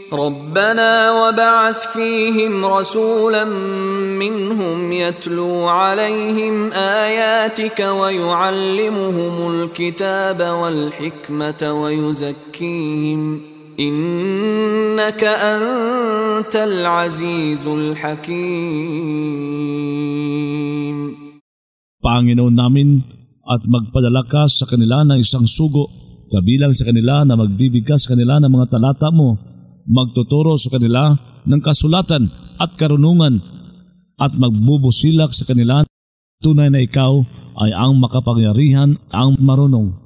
ربنا وبعث فيهم رسولا منهم يتلو عليهم آياتك ويعلمهم الكتاب والحكمة ويزكيهم إنك أنت العزيز الحكيم. Panginoon namin, at magpadala ka sa kanila ng isang sugo, kabilang sa kanila na magbibigkas sa kanila ng mga talata mo, magtuturo sa kanila ng kasulatan at karunungan, at magbubusilak sa kanila tunay na ikaw ay ang makapangyarihan, ang marunong.